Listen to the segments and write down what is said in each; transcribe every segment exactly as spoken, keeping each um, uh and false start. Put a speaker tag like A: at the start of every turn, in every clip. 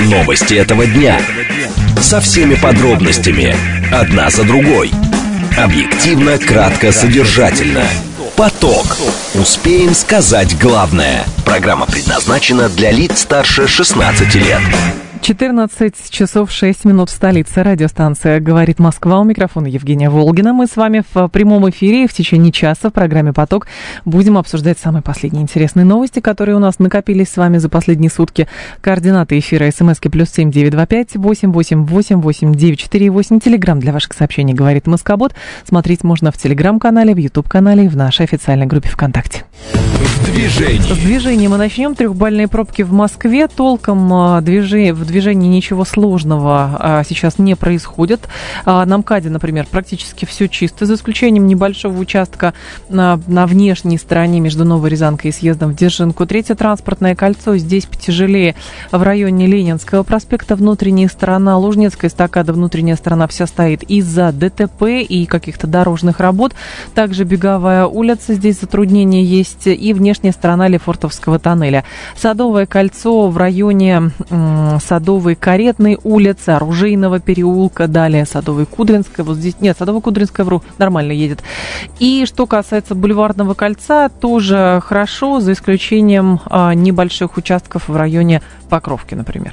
A: Новости этого дня. Со всеми подробностями. Одна за другой. Объективно, кратко, содержательно. Поток. Успеем сказать главное. Программа предназначена для лиц старше шестнадцати лет.
B: четырнадцать часов шесть минут в столице. Радиостанция «Говорит Москва». У микрофона Евгения Волгина. Мы с вами в прямом эфире в течение часа в программе «Поток» будем обсуждать самые последние интересные новости, которые у нас накопились с вами за последние сутки. Координаты эфира смски плюс семь девять два пять восемь восемь восемь восемь девять четыре восемь. Телеграм для ваших сообщений «Говорит Москобот». Смотреть можно в телеграм-канале, в ютуб-канале и в нашей официальной группе ВКонтакте.
A: В движении.
B: С движения мы начнем. Трехбальные пробки в Москве. Толком движение, в движении ничего сложного а, сейчас не происходит. А, на МКАДе, например, практически все чисто, за исключением небольшого участка на, на внешней стороне между Новой Рязанкой и съездом в Дзержинку. Третье транспортное кольцо. Здесь потяжелее в районе Ленинского проспекта. Внутренняя сторона, Лужнецкая эстакада, внутренняя сторона вся стоит из-за ДТП и каких-то дорожных работ. Также Беговая улица. Здесь затруднения есть. И внешняя сторона Лефортовского тоннеля. Садовое кольцо в районе м, Садовой Каретной улицы, Оружейного переулка, далее Садовой Кудринская. Вот здесь, нет, Садовой Кудринская, вру, нормально едет. И что касается Бульварного кольца, тоже хорошо, за исключением а, небольших участков в районе Покровки, например.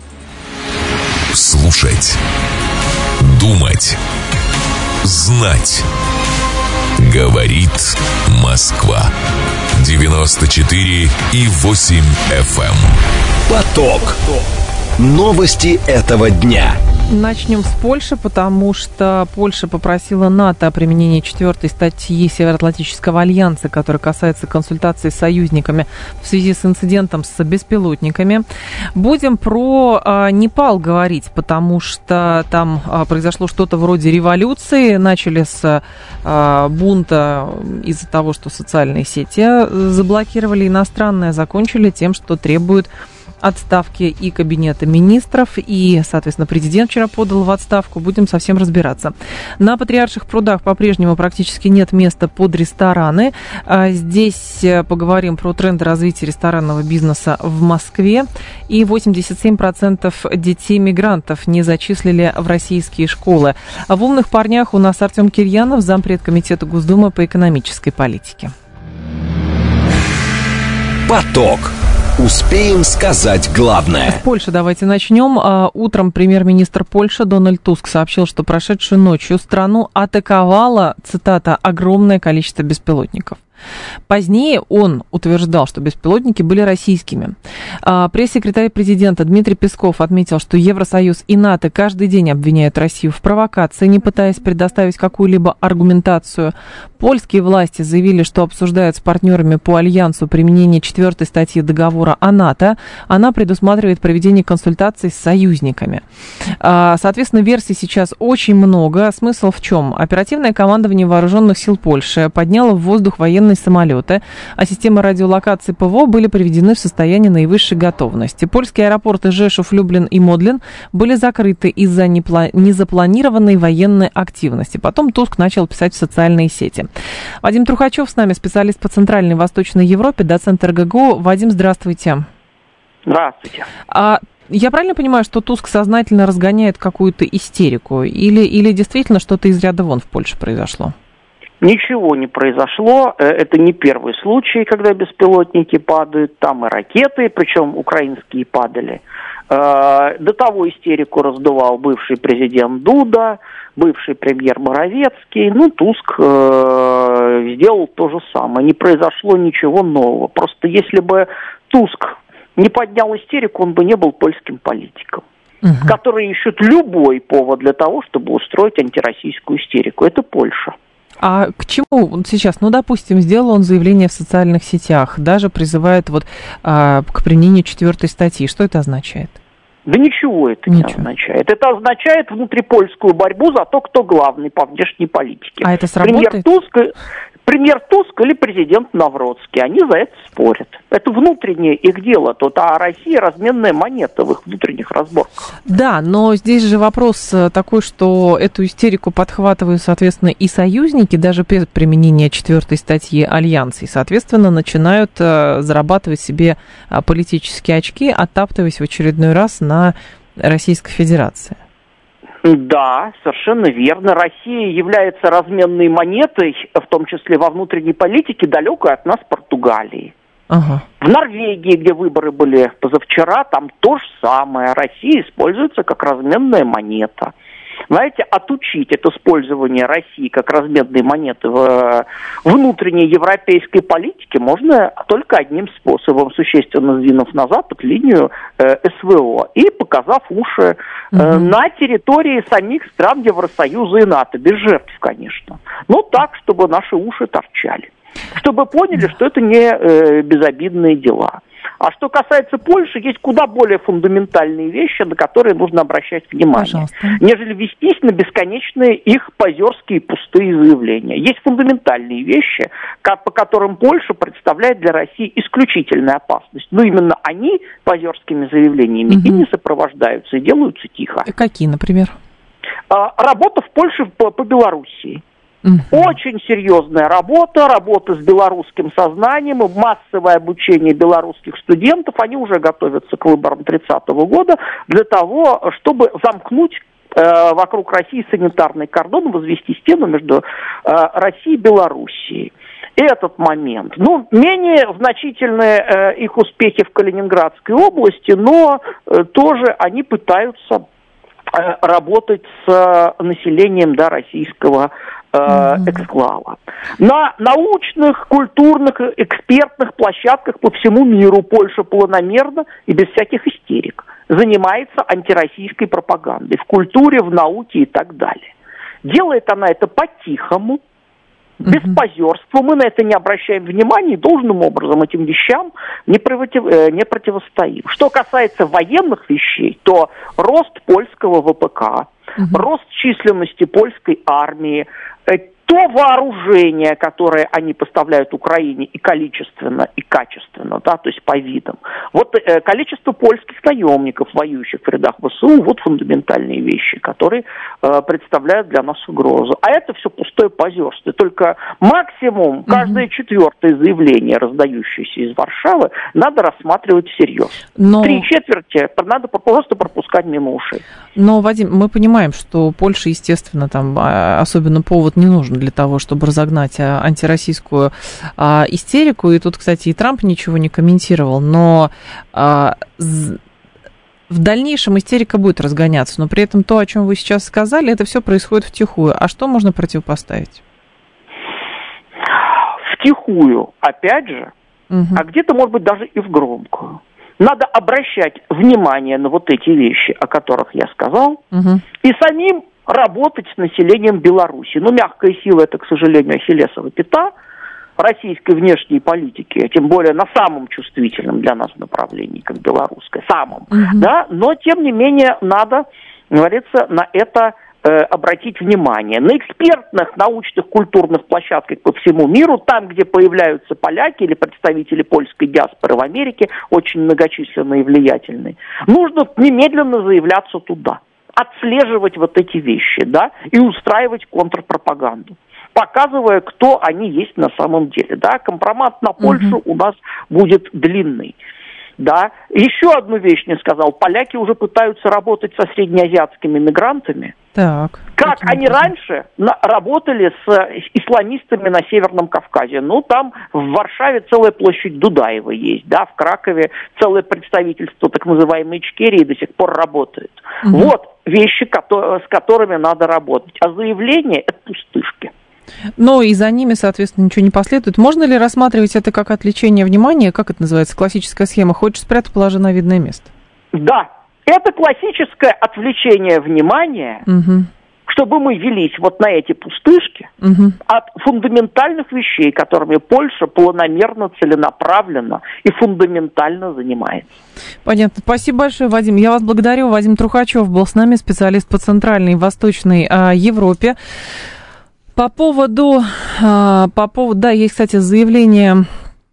C: Слушать, думать, знать. Говорит Москва. девяносто четыре и восемь эф эм.
A: Поток. Новости этого дня.
B: Начнем с Польши, потому что Польша попросила НАТО о применении четвертой статьи Североатлантического альянса, которая касается консультаций с союзниками в связи с инцидентом с беспилотниками. Будем про а, Непал говорить, потому что там а, произошло что-то вроде революции. Начали с а, бунта из-за того, что социальные сети заблокировали иностранные, закончили тем, что требуют отставки и кабинета министров, и, соответственно, президент вчера подал в отставку. Будем совсем разбираться. На Патриарших прудах по-прежнему практически нет места под рестораны. Здесь поговорим про тренды развития ресторанного бизнеса в Москве. И восемьдесят семь процентов детей-мигрантов не зачислили в российские школы. В «Умных парнях» у нас Артем Кирьянов, зампред комитета Госдумы по экономической политике.
A: Поток. Успеем сказать главное.
B: С Польши давайте начнем. Утром премьер-министр Польши Дональд Туск сообщил, что прошедшей ночью страну атаковало, цитата, огромное количество беспилотников. Позднее он утверждал, что беспилотники были российскими. Пресс-секретарь президента Дмитрий Песков отметил, что Евросоюз и НАТО каждый день обвиняют Россию в провокации, не пытаясь предоставить какую-либо аргументацию. Польские власти заявили, что обсуждают с партнерами по альянсу применение четвертой статьи договора о НАТО. Она предусматривает проведение консультаций с союзниками. Соответственно, версий сейчас очень много. Смысл в чем? Оперативное командование вооруженных сил Польши подняло в воздух военные самолеты, а системы радиолокации ПВО были приведены в состояние наивысшей готовности. Польские аэропорты Жешув, Люблин и Модлин были закрыты из-за незапланированной военной активности. Потом Туск начал писать в социальные сети. Вадим Трухачев с нами, специалист по Центральной и Восточной Европе, доцент эр гэ гэ у. Вадим, здравствуйте.
D: Здравствуйте.
B: А я правильно понимаю, что Туск сознательно разгоняет какую-то истерику? Или, или действительно что-то из ряда вон в Польше произошло?
D: Ничего не произошло. Это не первый случай, когда беспилотники падают. Там и ракеты, причем украинские, падали. До того истерику раздувал бывший президент Дуда, бывший премьер Моровецкий. Ну, Туск сделал то же самое. Не произошло ничего нового. Просто если бы Туск не поднял истерику, он бы не был польским политиком. Угу. Которые ищут любой повод для того, чтобы устроить антироссийскую истерику. Это Польша.
B: А к чему он сейчас? Ну, допустим, сделал он заявление в социальных сетях, даже призывает вот а, к применению четвертой статьи. Что это означает?
D: Да ничего это ничего. не означает. Это означает внутрипольскую борьбу за то, кто главный по внешней политике.
B: А это сработает?
D: Премьер Туск, Премьер Туск или президент Навроцкий. Они за это спорят. Это внутреннее их дело. Тут, а Россия разменная монета в их внутренних разборках.
B: Да, но здесь же вопрос такой, что эту истерику подхватывают, соответственно, и союзники, даже без применения четвертой статьи Альянса. И, соответственно, начинают зарабатывать себе политические очки, оттаптываясь в очередной раз на Российской Федерации.
D: Да, совершенно верно. Россия является разменной монетой, в том числе во внутренней политике, далекой от нас Португалии. Ага. В Норвегии, где выборы были позавчера, там то же самое. Россия используется как разменная монета. Знаете, отучить это использование России как разменной монеты в внутренней европейской политике можно только одним способом, существенно сдвинув на Запад линию э, СВО и показав уши э, угу. на территории самих стран Евросоюза и НАТО, без жертв, конечно. Но так, чтобы наши уши торчали. Чтобы поняли, что это не э, безобидные дела. А что касается Польши, есть куда более фундаментальные вещи, на которые нужно обращать внимание, Пожалуйста. Нежели вестись на бесконечные их позерские пустые заявления. Есть фундаментальные вещи, по которым Польша представляет для России исключительную опасность. Но именно они позерскими заявлениями угу. и не сопровождаются, и делаются тихо.
B: И какие, например?
D: А, работа в Польше по, по Белоруссии. Очень серьезная работа, работа с белорусским сознанием, массовое обучение белорусских студентов. Они уже готовятся к выборам тридцатого года для того, чтобы замкнуть э, вокруг России санитарный кордон, возвести стену между э, Россией и Белоруссией. Этот момент. Ну, менее значительные э, их успехи в Калининградской области, но э, тоже они пытаются э, работать с э, населением, да, российского эксклава. На научных, культурных, экспертных площадках по всему миру Польша планомерно и без всяких истерик занимается антироссийской пропагандой в культуре, в науке и так далее. Делает она это по-тихому, без uh-huh. позерства. Мы на это не обращаем внимания и должным образом этим вещам не, против, не противостоим. Что касается военных вещей, то рост польского ВПК, uh-huh. рост численности польской армии, то вооружение, которое они поставляют Украине и количественно, и качественно, да, то есть по видам. Вот э, количество польских наемников, воюющих в рядах ВСУ, вот фундаментальные вещи, которые э, представляют для нас угрозу. А это все пустое позерство. Только максимум каждое mm-hmm. четвертое заявление, раздающееся из Варшавы, надо рассматривать всерьез. Но... Три четверти надо просто пропускать мимо ушей.
B: Но, Вадим, мы понимаем, что Польша, естественно, там особенно повод не нужен для того, чтобы разогнать антироссийскую а, истерику. И тут, кстати, и Трамп ничего не комментировал. Но а, з... в дальнейшем истерика будет разгоняться. Но при этом то, о чем вы сейчас сказали, это все происходит втихую. А что можно противопоставить?
D: Втихую, опять же, угу. а где-то, может быть, даже и в громкую. Надо обращать внимание на вот эти вещи, о которых я сказал, угу. и самим работать с населением Беларуси. Но мягкая сила – это, к сожалению, ахиллесова пята российской внешней политики, тем более на самом чувствительном для нас направлении, как белорусское, самом. Uh-huh. Да? Но, тем не менее, надо, говорится, на это э, обратить внимание. На экспертных, научных, культурных площадках по всему миру, там, где появляются поляки или представители польской диаспоры в Америке, очень многочисленные и влиятельные, нужно немедленно заявляться туда. Отслеживать вот эти вещи, да, и устраивать контрпропаганду, показывая, кто они есть на самом деле, да. Компромат на Польшу uh-huh. у нас будет длинный, да. Еще одну вещь не сказал. Поляки уже пытаются работать со среднеазиатскими мигрантами. Так. Как они образом? раньше на, работали с исламистами на Северном Кавказе. Ну, там в Варшаве целая площадь Дудаева есть, да, в Кракове целое представительство так называемой Ичкерии до сих пор работает. Угу. Вот вещи, с которыми надо работать. А заявления – это пустышки.
B: Но и за ними, соответственно, ничего не последует. Можно ли рассматривать это как отвлечение внимания? Как это называется? Классическая схема. Хочешь спрятать, положи на видное место.
D: Да. Это классическое отвлечение внимания, угу. чтобы мы велись вот на эти пустышки угу. от фундаментальных вещей, которыми Польша планомерно, целенаправленно и фундаментально занимается.
B: Понятно. Спасибо большое, Вадим. Я вас благодарю. Вадим Трухачев был с нами, специалист по Центральной и Восточной а, Европе. По поводу, по поводу, да, есть, кстати, заявление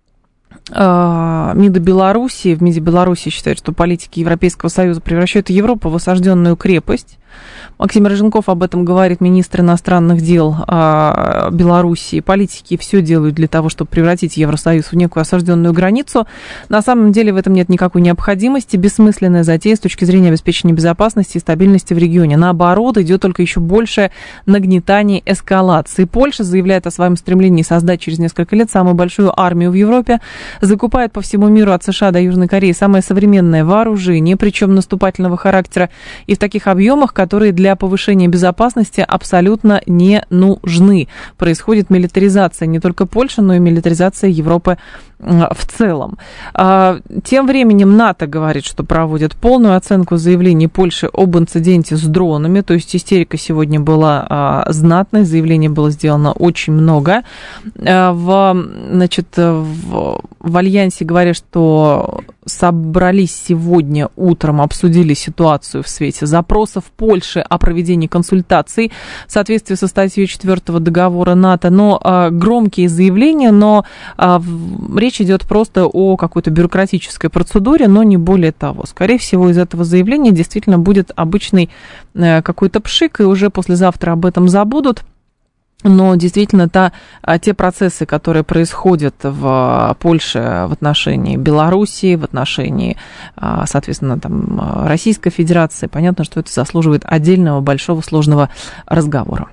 B: МИДа Беларуси. В МИДе Беларуси считают, что политики Европейского Союза превращают Европу в осажденную крепость. Максим Рыженков об этом говорит, министр иностранных дел Беларуси. Политики все делают для того, чтобы превратить Евросоюз в некую осажденную границу. На самом деле в этом нет никакой необходимости. Бессмысленная затея с точки зрения обеспечения безопасности и стабильности в регионе. Наоборот, идет только еще большее нагнетание эскалации. Польша заявляет о своем стремлении создать через несколько лет самую большую армию в Европе. Закупает по всему миру от США до Южной Кореи самое современное вооружение, причем наступательного характера, и в таких объемах, которые для повышения безопасности абсолютно не нужны. Происходит милитаризация не только Польши, но и милитаризация Европы в целом. Тем временем НАТО говорит, что проводит полную оценку заявлений Польши об инциденте с дронами, то есть истерика сегодня была знатной, заявлений было сделано очень много. В, значит, в, в Альянсе говорят, что собрались сегодня утром, обсудили ситуацию в свете запросов Польши о проведении консультаций в соответствии со статьей четвёртого договора НАТО. Но а, громкие заявления, но а, в, речь идет просто о какой-то бюрократической процедуре, но не более того. Скорее всего, из этого заявления действительно будет обычный а, какой-то пшик, и уже послезавтра об этом забудут. Но действительно, та, те процессы, которые происходят в Польше в отношении Белоруссии, в отношении, соответственно, там, Российской Федерации, понятно, что это заслуживает отдельного большого сложного разговора.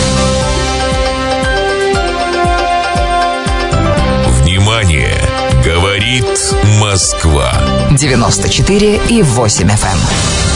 C: Внимание! Говорит Москва.
E: девяносто четыре и восемь эф эм.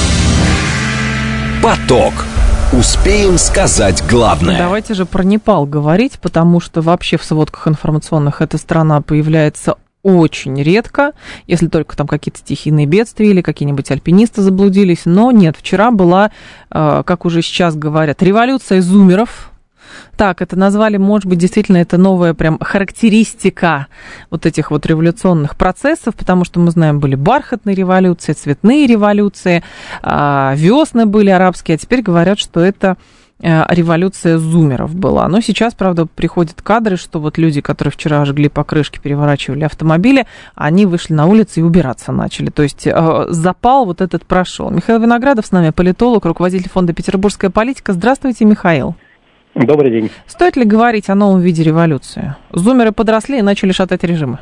A: Поток. Успеем сказать главное.
B: Давайте же про Непал говорить, потому что вообще в сводках информационных эта страна появляется очень редко, если только там какие-то стихийные бедствия или какие-нибудь альпинисты заблудились. Но нет, вчера была, как уже сейчас говорят, революция зумеров. Так, это назвали, может быть, действительно, это новая прям характеристика вот этих вот революционных процессов, потому что мы знаем, были бархатные революции, цветные революции, весны были арабские, а теперь говорят, что это революция зумеров была. Но сейчас, правда, приходят кадры, что вот люди, которые вчера жгли покрышки, переворачивали автомобили, они вышли на улицы и убираться начали. То есть запал вот этот прошел. Михаил Виноградов с нами, политолог, руководитель фонда «Петербургская политика». Здравствуйте, Михаил.
F: Добрый день.
B: Стоит ли говорить о новом виде революции? Зумеры подросли и начали шатать режимы.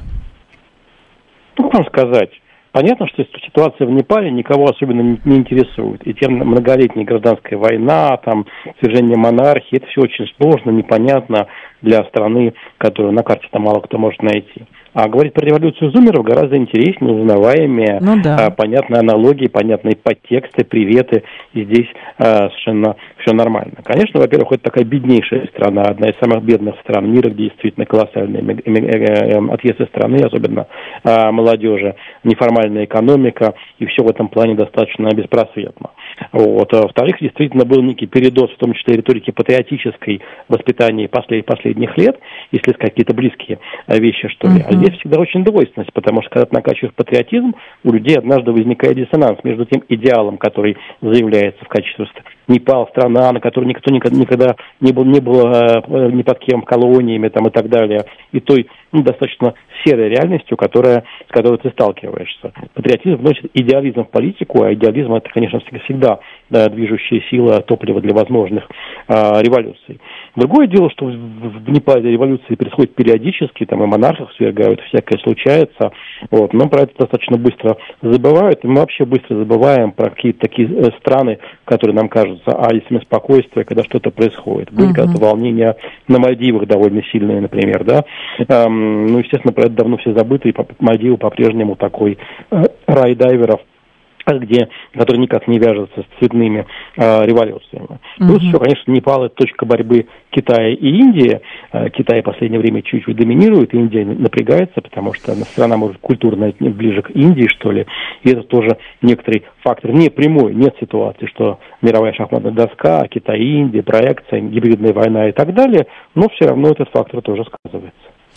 F: Ну, как сказать. Понятно, что ситуация в Непале никого особенно не, не интересует. И тем многолетняя гражданская война, там, свержение монархии, это все очень сложно, непонятно для страны, которую на карте-то мало кто может найти. А говорить про революцию зумеров гораздо интереснее, узнаваемее, ну, да. а, понятные аналогии, понятные подтексты, приветы, и здесь а, совершенно все нормально. Конечно, во-первых, это такая беднейшая страна, одна из самых бедных стран мира, где действительно колоссальный отъезд из страны, особенно а, молодежи, неформальная экономика, и все в этом плане достаточно беспросветно. Вот. А, во-вторых, действительно был некий передоз, в том числе риторики патриотической воспитания послед, последних лет, если есть какие-то близкие а, вещи, что ли. Uh-huh. Здесь всегда очень двойственность, потому что когда ты накачиваешь патриотизм, у людей однажды возникает диссонанс между тем идеалом, который заявляется в качестве Непал, страна, на которой никто никогда, никогда не был, не был э, ни под кем колониями там, и так далее, и той ну, достаточно серой реальностью, которая, с которой ты сталкиваешься. Патриотизм вносит идеализм в политику, а идеализм это, конечно, всегда да, движущая сила, топливо для возможных э, революций. Другое дело, что в, в Непале революции происходят периодически, там и монархов свергают, всякое случается, вот, но про это достаточно быстро забывают, и мы вообще быстро забываем про какие-то такие э, страны, которые нам кажутся оазисами спокойствия, когда что-то происходит. Были uh-huh. когда-то волнения на Мальдивах довольно сильные, например, да. Эм, ну, естественно, про это давно все забыто, и Мальдивы по-прежнему такой э, рай дайверов, где, который никак не вяжется с цветными э, революциями. Uh-huh. Плюс еще, конечно, Непал – это точка борьбы Китая и Индии. Э, Китай в последнее время чуть-чуть доминирует, Индия напрягается, потому что страна, может, культурно ближе к Индии, что ли. И это тоже некоторый фактор. Не прямой, нет ситуации, что мировая шахматная доска, Китай и Индия, проекция, гибридная война и так далее, но все равно этот фактор тоже сказывается.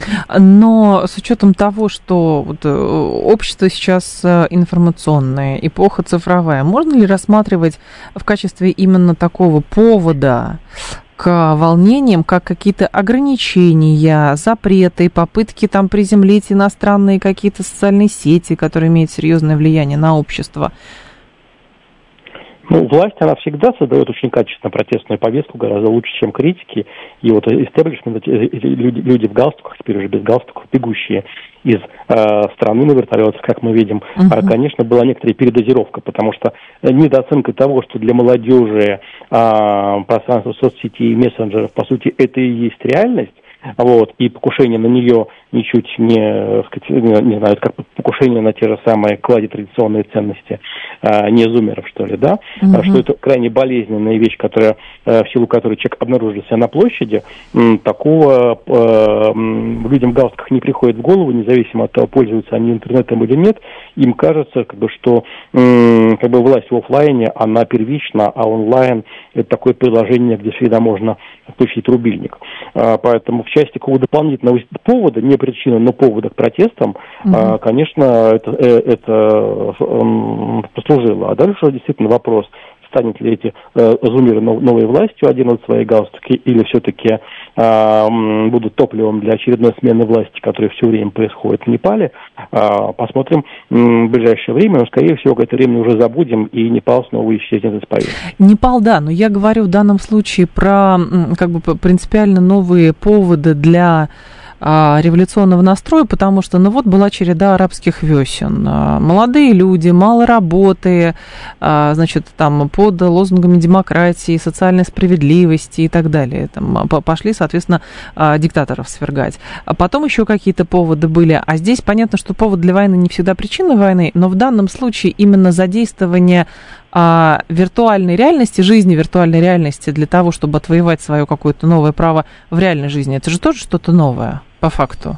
B: Но с учетом того, что вот общество сейчас информационное, эпоха цифровая, можно ли рассматривать в качестве именно такого повода к к волнениям как какие-то ограничения, запреты, попытки там приземлить иностранные какие-то социальные сети, которые имеют серьезное влияние на общество?
F: Ну, власть, она всегда создает очень качественно протестную повестку, гораздо лучше, чем критики. И вот истеблишмент, люди, люди в галстуках, теперь уже без галстуков, бегущие из э, страны на вертолетах, как мы видим, uh-huh. конечно, была некоторая передозировка, потому что недооценка того, что для молодежи э, пространство соцсетей и мессенджеров, по сути, это и есть реальность, вот, и покушение на нее ничуть не, сказать, не, не знаю, как покушение на те же самые клади традиционные ценности, а, не зумеров, что ли, да, mm-hmm. что это крайне болезненная вещь, которая, в силу которой человек обнаружил себя на площади, такого э, людям в галстуках не приходит в голову, независимо от того, пользуются они интернетом или нет, им кажется, как бы, что э, как бы власть в офлайне, она первична, а онлайн это такое приложение, где всегда можно включить рубильник. А, поэтому в части какого-то дополнительного повода, не причина, но повода к протестам, mm-hmm. конечно, это, это послужило. А дальше действительно вопрос, станет ли эти э, зумеры новой властью оденут свои галстуки, или все-таки э, будут топливом для очередной смены власти, которая все время происходит в Непале. Э, посмотрим э, в ближайшее время, но, скорее всего, это время уже забудем, и Непал снова исчезнет из повестки.
B: Непал, да, но я говорю в данном случае про как бы принципиально новые поводы для революционного настроя, потому что, ну вот, была череда арабских весен. Молодые люди, мало работы, значит, там, под лозунгами демократии, социальной справедливости и так далее. Там пошли, соответственно, диктаторов свергать. А потом еще какие-то поводы были. А здесь понятно, что повод для войны не всегда причина войны, но в данном случае именно задействование а, виртуальной реальности, жизни виртуальной реальности для того, чтобы отвоевать свое какое-то новое право в реальной жизни, это же тоже что-то новое, по факту.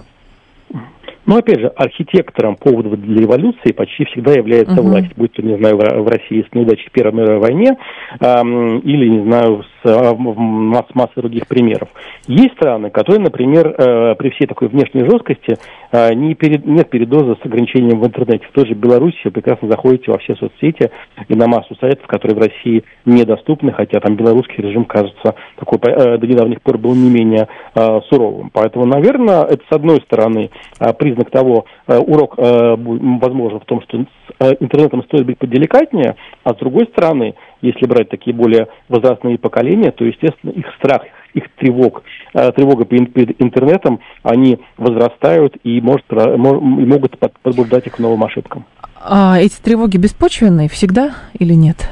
F: Но, опять же, архитектором поводов для революции почти всегда является uh-huh. власть, будь то, не знаю, в России с неудачей в Первой мировой войне, эм, или, не знаю, с, э, масс, массой других примеров. Есть страны, которые, например, э, при всей такой внешней жесткости э, не перед, нет передоза с ограничением в интернете. В той же Беларуси вы прекрасно заходите во все соцсети и на массу сайтов, которые в России недоступны, хотя там белорусский режим, кажется, такой, э, до недавних пор был не менее э, суровым. Поэтому, наверное, это, с одной стороны, э, признак того, э, урок, э, возможно, в том, что с э, интернетом стоит быть поделикатнее, а с другой стороны, если брать такие более возрастные поколения, то, естественно, их страх, их тревог, э, тревога перед интернетом, они возрастают и, может, и могут побуждать их к новым ошибкам.
B: А эти тревоги беспочвенные всегда или нет?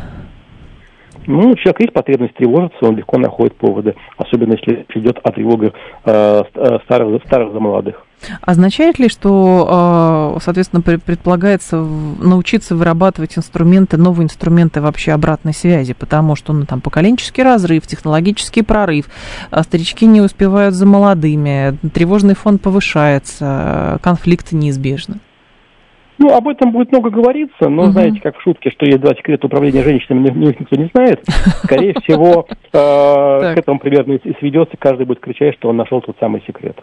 F: Ну, у человека есть потребность тревожиться, он легко находит поводы, особенно если идет о тревогах э, старых, старых за молодых.
B: Означает ли, что, соответственно, предполагается научиться вырабатывать инструменты, новые инструменты вообще обратной связи, потому что, ну, там, поколенческий разрыв, технологический прорыв, старички не успевают за молодыми, тревожный фон повышается, конфликты неизбежны?
F: Ну, об этом будет много говориться, но, uh-huh. знаете, как в шутке, что есть два секрета управления женщинами, но их никто не знает. Скорее всего, к этому примерно и сведется, каждый будет кричать, что он нашел тот самый секрет.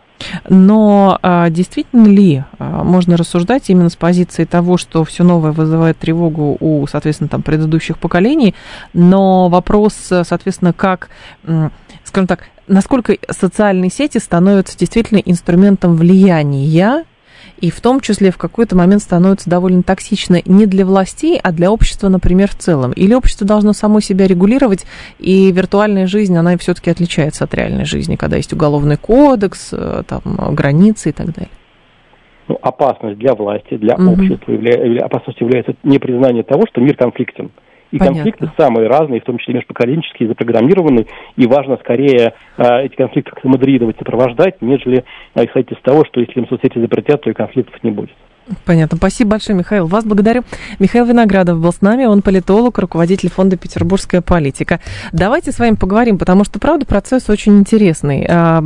B: Но действительно ли можно рассуждать именно с позиции того, что все новое вызывает тревогу у, соответственно, там, предыдущих поколений, но вопрос, соответственно, как, скажем так, насколько социальные сети становятся действительно инструментом влияния, и в том числе в какой-то момент становится довольно токсично не для властей, а для общества, например, в целом. Или общество должно само себя регулировать, и виртуальная жизнь, она все-таки отличается от реальной жизни, когда есть уголовный кодекс, там, границы и так далее.
F: Ну, опасность для власти, для угу. общества, явля... опасность является непризнание того, что мир конфликтен. И Понятно. Конфликты самые разные, в том числе межпоколенческие, запрограммированы, и важно скорее э, эти конфликты как-то модерировать, сопровождать, нежели э, исходить из того, что если им соцсети запретят, то и конфликтов не будет.
B: Понятно. Спасибо большое, Михаил. Вас благодарю. Михаил Виноградов был с нами, он политолог, руководитель фонда «Петербургская политика». Давайте с вами поговорим, потому что, правда, процесс очень интересный.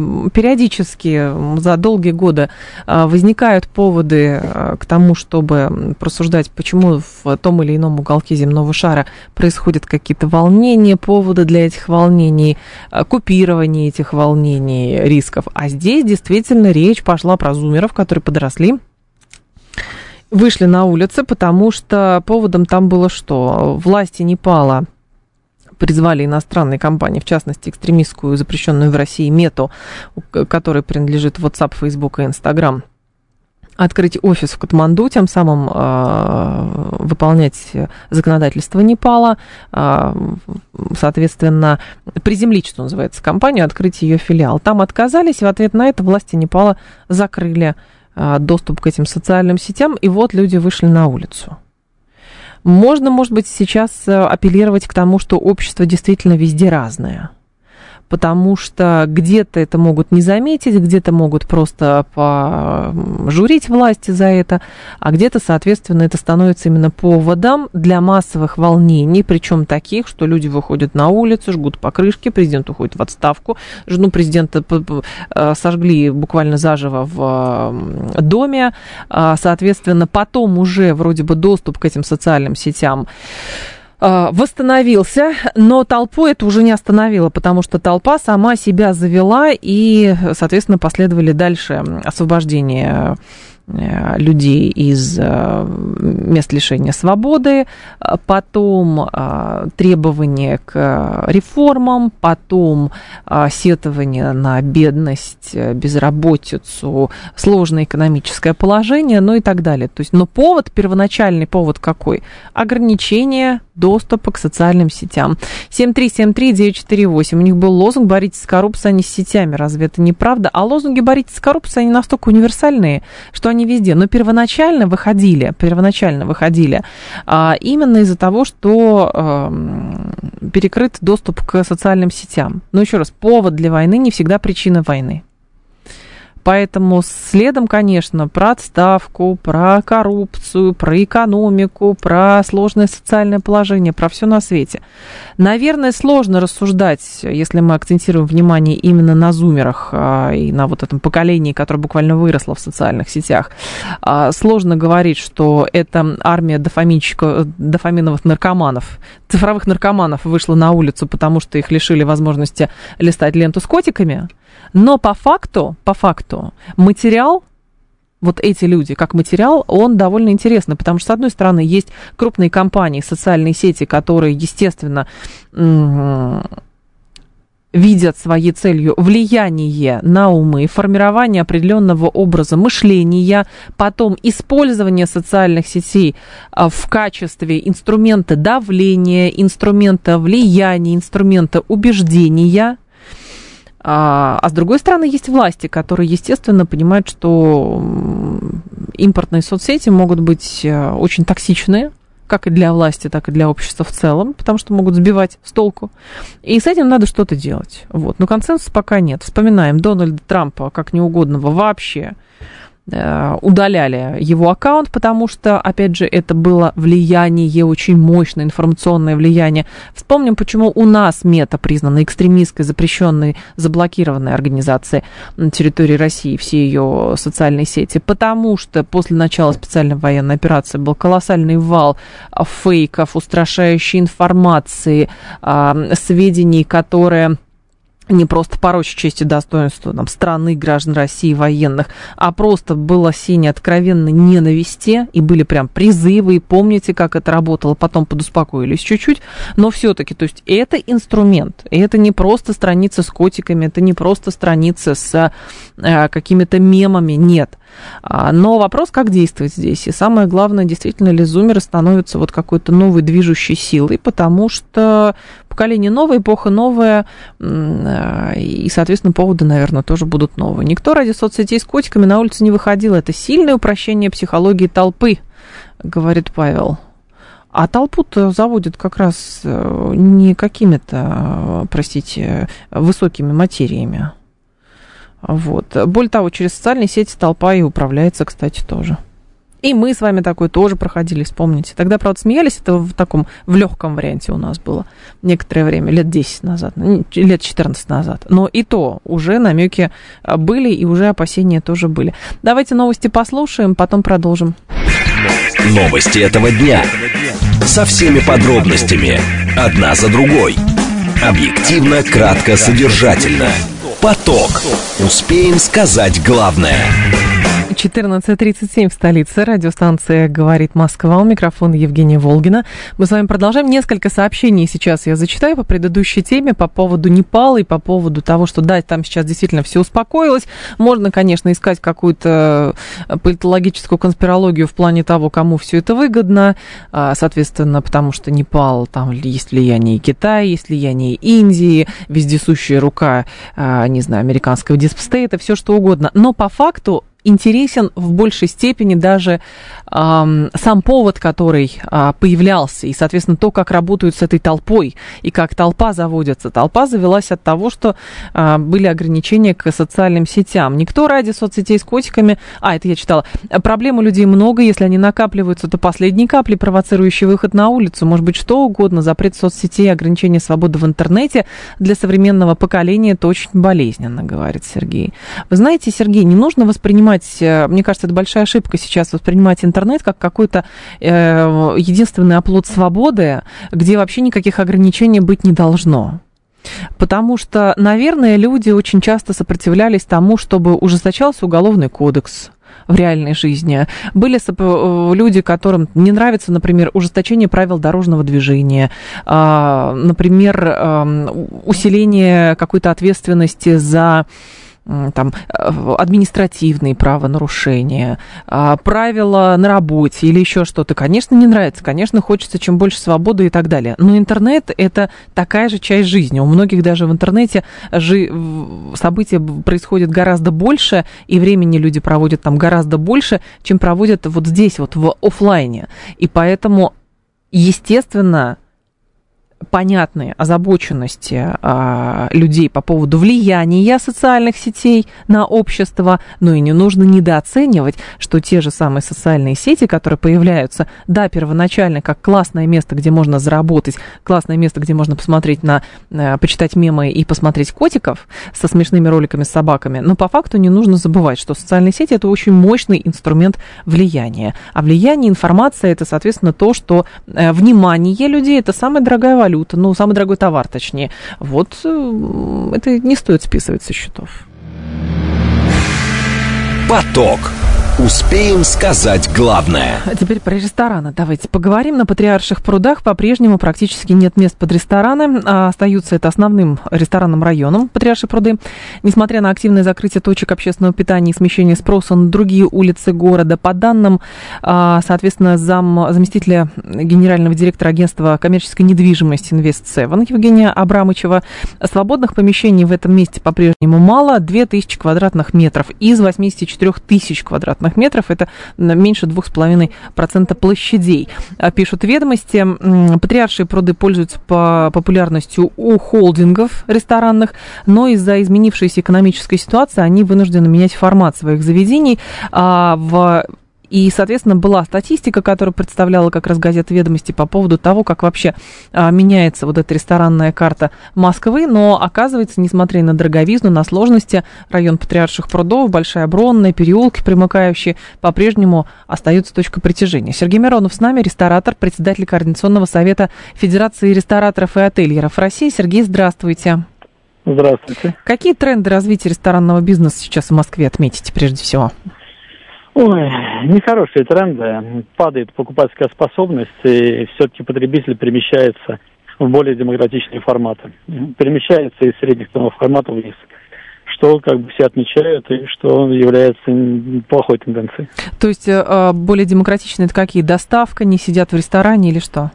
B: Периодически за долгие годы возникают поводы к тому, чтобы просуждать, почему в том или ином уголке земного шара происходят какие-то волнения, поводы для этих волнений, купирование этих волнений, рисков. А здесь действительно речь пошла про зумеров, которые подросли, вышли на улицы, потому что поводом там было что? Власти Непала призвали иностранные компании, в частности, экстремистскую, запрещенную в России Мету, которой принадлежит WhatsApp, Facebook и Instagram, открыть офис в Катманду, тем самым э, выполнять законодательство Непала, э, соответственно, приземлить, что называется, компанию, открыть ее филиал. Там отказались, и в ответ на это власти Непала закрыли э, доступ к этим социальным сетям, и вот люди вышли на улицу. Можно, может быть, сейчас апеллировать к тому, что общество действительно везде разное. Потому что где-то это могут не заметить, где-то могут просто пожурить власти за это, а где-то, соответственно, это становится именно поводом для массовых волнений, причем таких, что люди выходят на улицу, жгут покрышки, президент уходит в отставку, жену президента сожгли буквально заживо в доме, соответственно, потом уже вроде бы доступ к этим социальным сетям восстановился, но толпу это уже не остановило, потому что толпа сама себя завела, и, соответственно, последовали дальше освобождение людей из мест лишения свободы, потом требования к реформам, потом сетование на бедность, безработицу, сложное экономическое положение, ну и так далее. То есть, но повод, первоначальный повод какой? Ограничение доступа к социальным сетям. семь три семь три девять четыре восемь. У них был лозунг «Боритесь с коррупцией, а не с сетями». Разве это неправда? А лозунги «Боритесь с коррупцией», они настолько универсальные, что они везде. Но первоначально выходили, первоначально выходили а, именно из-за того, что а, перекрыт доступ к социальным сетям. Но еще раз, повод для войны не всегда причина войны. Поэтому следом, конечно, про отставку, про коррупцию, про экономику, про сложное социальное положение, про все на свете. Наверное, сложно рассуждать, если мы акцентируем внимание именно на зумерах а, и на вот этом поколении, которое буквально выросло в социальных сетях. А, сложно говорить, что эта армия дофаминчиков, дофаминовых наркоманов, цифровых наркоманов вышла на улицу, потому что их лишили возможности листать ленту с котиками. Но по факту, по факту, материал, вот эти люди, как материал, он довольно интересный, потому что, с одной стороны, есть крупные компании, социальные сети, которые, естественно, видят своей целью влияние на умы, формирование определенного образа мышления, потом использование социальных сетей в качестве инструмента давления, инструмента влияния, инструмента убеждения. А, а с другой стороны, есть власти, которые, естественно, понимают, что импортные соцсети могут быть очень токсичные, как и для власти, так и для общества в целом, потому что могут сбивать с толку. И с этим надо что-то делать. Вот. Но консенсуса пока нет. Вспоминаем Дональда Трампа как неугодного вообще. Удаляли его аккаунт, потому что, опять же, это было влияние, очень мощное информационное влияние. Вспомним, почему у нас Мета признана экстремистской, запрещенной, заблокированной организацией на территории России, все ее социальные сети. Потому что после начала специальной военной операции был колоссальный вал фейков, устрашающей информации, сведений, которые не просто порочить честь и достоинство там, страны, граждан России, военных, а просто было сеяние откровенной ненависти, и были прям призывы, и помните, как это работало, потом подуспокоились чуть-чуть, но все-таки, то есть это инструмент, и это не просто страница с котиками, это не просто страница с э, какими-то мемами, нет. Но вопрос, как действовать здесь, и самое главное, действительно ли зумеры становятся вот какой-то новой движущей силой, потому что поколение новое, эпоха новая, и, соответственно, поводы, наверное, тоже будут новые. Никто ради соцсетей с котиками на улицу не выходил. Это сильное упрощение психологии толпы, говорит Павел. А толпу-то заводят как раз не какими-то, простите, высокими материями. Вот. Более того, через социальные сети толпа и управляется, кстати, тоже. И мы с вами такое тоже проходили, вспомните. Тогда, правда, смеялись, это в таком, в легком варианте у нас было некоторое время, лет десять назад, лет четырнадцать назад. Но и то уже намеки были, и уже опасения тоже были. Давайте новости послушаем, потом продолжим.
A: Новости этого дня. Со всеми подробностями. Одна за другой. Объективно, кратко, содержательно. Поток. Успеем сказать главное.
B: четырнадцать тридцать семь в столице. Радиостанция «Говорит Москва». У микрофона Евгения Волгина. Мы с вами продолжаем. Несколько сообщений сейчас я зачитаю по предыдущей теме по поводу Непала и по поводу того, что да, там сейчас действительно все успокоилось. Можно, конечно, искать какую-то политологическую конспирологию в плане того, кому все это выгодно. Соответственно, потому что Непал, там есть влияние Китая, есть влияние Индии, вездесущая рука, не знаю, американского дипстейта, все что угодно. Но по факту интересен в большей степени даже э, сам повод, который э, появлялся, и, соответственно, то, как работают с этой толпой, и как толпа заводится. Толпа завелась от того, что э, были ограничения к социальным сетям. Никто ради соцсетей с котиками... А, это я читала. Проблем у людей много, если они накапливаются, то последние капли, провоцирующие выход на улицу, может быть, что угодно, запрет соцсетей, ограничение свободы в интернете для современного поколения, это очень болезненно, говорит Сергей. Вы знаете, Сергей, не нужно воспринимать, мне кажется, это большая ошибка сейчас воспринимать интернет как какой-то э, единственный оплот свободы, где вообще никаких ограничений быть не должно. Потому что, наверное, люди очень часто сопротивлялись тому, чтобы ужесточался уголовный кодекс в реальной жизни. Были люди, которым не нравится, например, ужесточение правил дорожного движения, например, усиление какой-то ответственности за там, административные правонарушения, правила на работе или еще что-то, конечно, не нравится, конечно, хочется чем больше свободы и так далее. Но интернет – это такая же часть жизни. У многих даже в интернете жи- события происходят гораздо больше, и времени люди проводят там гораздо больше, чем проводят вот здесь, вот в офлайне. И поэтому, естественно, понятные озабоченности а, людей по поводу влияния социальных сетей на общество, но и не нужно недооценивать, что те же самые социальные сети, которые появляются, да, первоначально как классное место, где можно заработать, классное место, где можно посмотреть на, а, почитать мемы и посмотреть котиков со смешными роликами с собаками, но по факту не нужно забывать, что социальные сети – это очень мощный инструмент влияния. А влияние, информация – это, соответственно, то, что а, внимание людей – это самая дорогая валюта, ну, самый дорогой товар, точнее. Вот это не стоит списывать со счетов.
A: Поток. Успеем сказать главное.
B: А теперь про рестораны давайте поговорим. На Патриарших прудах по-прежнему практически нет мест под рестораны, а остаются это основным ресторанным районом Патриаршие пруды. Несмотря на активное закрытие точек общественного питания и смещение спроса на другие улицы города, по данным, соответственно, зам, заместителя генерального директора агентства коммерческой недвижимости Инвест Севен Евгения Абрамычева, свободных помещений в этом месте по-прежнему мало, две тысячи квадратных метров из восемьдесят четыре тысяч квадратных метров, это меньше два с половиной процента площадей. Пишут ведомости, Патриаршие пруды пользуются по популярностью у холдингов ресторанных, но из-за изменившейся экономической ситуации они вынуждены менять формат своих заведений. А в И, соответственно, была статистика, которую представляла как раз газета «Ведомости» по поводу того, как вообще а, меняется вот эта ресторанная карта Москвы. Но, оказывается, несмотря на дороговизну, на сложности, район Патриарших прудов, Большая Бронная, переулки примыкающие, по-прежнему остаются точкой притяжения. Сергей Миронов с нами, ресторатор, председатель Координационного совета Федерации рестораторов и отельеров России. Сергей, здравствуйте.
F: Здравствуйте.
B: Какие тренды развития ресторанного бизнеса сейчас в Москве отметите прежде всего?
F: Ой, нехорошие тренды. Падает покупательская способность, и все-таки потребитель перемещается в более демократичные форматы. Перемещается из средних ценовых форматов вниз, что как бы все отмечают, и что является плохой тенденцией.
B: То есть более демократичные это какие? Доставка, не сидят в ресторане или что?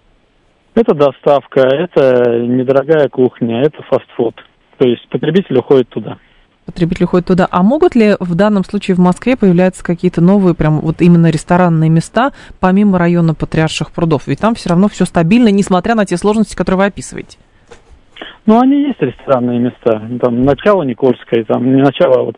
F: Это доставка, это недорогая кухня, это фастфуд. То есть потребитель уходит туда.
B: Потребители ходят туда. А могут ли в данном случае в Москве появляться какие-то новые, прям вот именно ресторанные места, помимо района Патриарших прудов? Ведь там все равно все стабильно, несмотря на те сложности, которые вы описываете.
F: Ну, они есть ресторанные места. Там начало Никольское, там не начало, а вот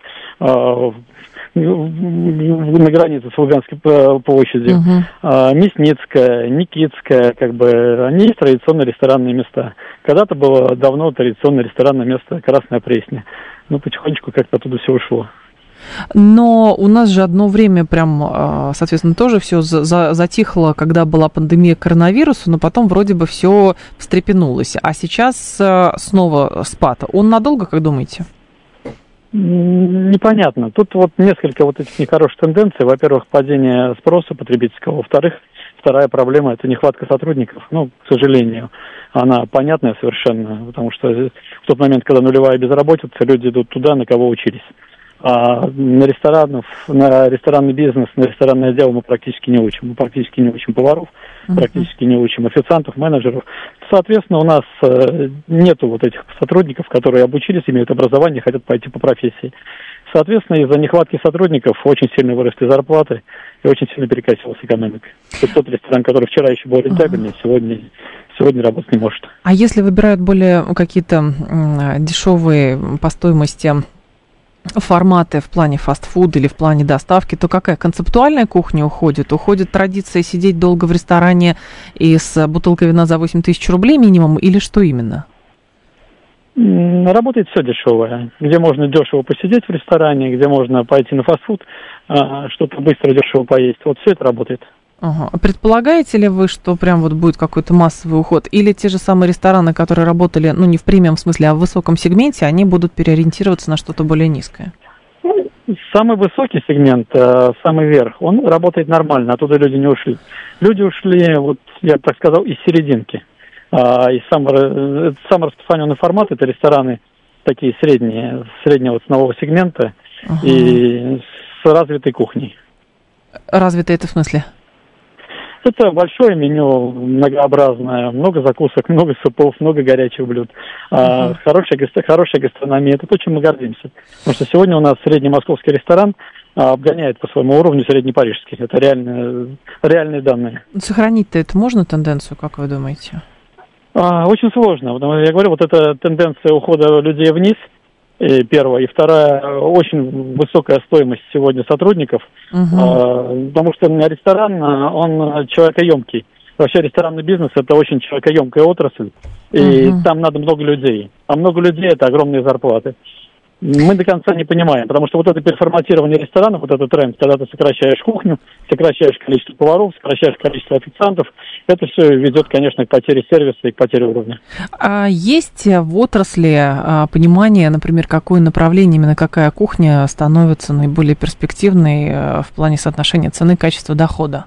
F: э, на границе с Луганской площадью. Uh-huh. Э, Мясницкая, Никитская, как бы, они есть традиционные ресторанные места. Когда-то было давно традиционное ресторанное место Красная Пресня. Ну, потихонечку как-то оттуда все ушло.
B: Но у нас же одно время прям, соответственно, тоже все за- затихло, когда была пандемия коронавируса, но потом вроде бы все встрепенулось. А сейчас снова спад. Он надолго, как думаете?
F: Непонятно. Тут вот несколько вот этих нехороших тенденций. Во-первых, падение спроса потребительского. Во-вторых, вторая проблема – это нехватка сотрудников. Ну, к сожалению, она понятная совершенно, потому что в тот момент, когда нулевая безработица, люди идут туда, на кого учились. А на ресторанов, на ресторанный бизнес, на ресторанное дело мы практически не учим. Мы практически не учим поваров, uh-huh. практически не учим официантов, менеджеров. Соответственно, у нас э, нету вот этих сотрудников, которые обучились, имеют образование, хотят пойти по профессии. Соответственно, из-за нехватки сотрудников очень сильно выросли зарплаты и очень сильно перекосилась экономика. То есть тот ресторан, который вчера еще был рентабельный, uh-huh. сегодня, сегодня работать не может.
B: А если выбирают более какие-то м, дешевые по стоимости форматы в плане фастфуд или в плане доставки, то какая концептуальная кухня уходит? Уходит традиция сидеть долго в ресторане и с бутылкой вина за восемь тысяч рублей минимум, или что именно?
F: Работает все дешевое. Где можно дешево посидеть в ресторане, где можно пойти на фастфуд, что-то быстро дешево поесть. Вот все это работает.
B: Ага. Предполагаете ли вы, что прям вот будет какой-то массовый уход? Или те же самые рестораны, которые работали, ну, не в премиум смысле, а в высоком сегменте, они будут переориентироваться на что-то более низкое?
F: Самый высокий сегмент, самый верх, он работает нормально, оттуда люди не ушли. Люди ушли, вот я так сказал, из серединки. И самый, самый распространенный формат – это рестораны такие средние, среднего ценового сегмента ага. и с развитой кухней.
B: Развитые это в смысле?
F: Это большое меню, многообразное, много закусок, много супов, много горячих блюд. Uh-huh. Хорошая, хорошая гастрономия, это то, чем мы гордимся. Потому что сегодня у нас средний московский ресторан обгоняет по своему уровню средний парижский. Это реальные, реальные данные.
B: Сохранить-то это можно, тенденцию, как вы думаете?
F: Очень сложно. Я говорю, вот эта тенденция ухода людей вниз, и первая. И вторая, очень высокая стоимость сегодня сотрудников, uh-huh. потому что ресторан, он человекоемкий. Вообще ресторанный бизнес – это очень человекоемкая отрасль, и uh-huh. там надо много людей. А много людей – это огромные зарплаты. Мы до конца не понимаем, потому что вот это переформатирование ресторанов, вот этот тренд, когда ты сокращаешь кухню, сокращаешь количество поваров, сокращаешь количество официантов, это все ведет, конечно, к потере сервиса и к потере уровня.
B: А есть в отрасли понимание, например, какое направление, именно какая кухня становится наиболее перспективной в плане соотношения цены, качества, дохода?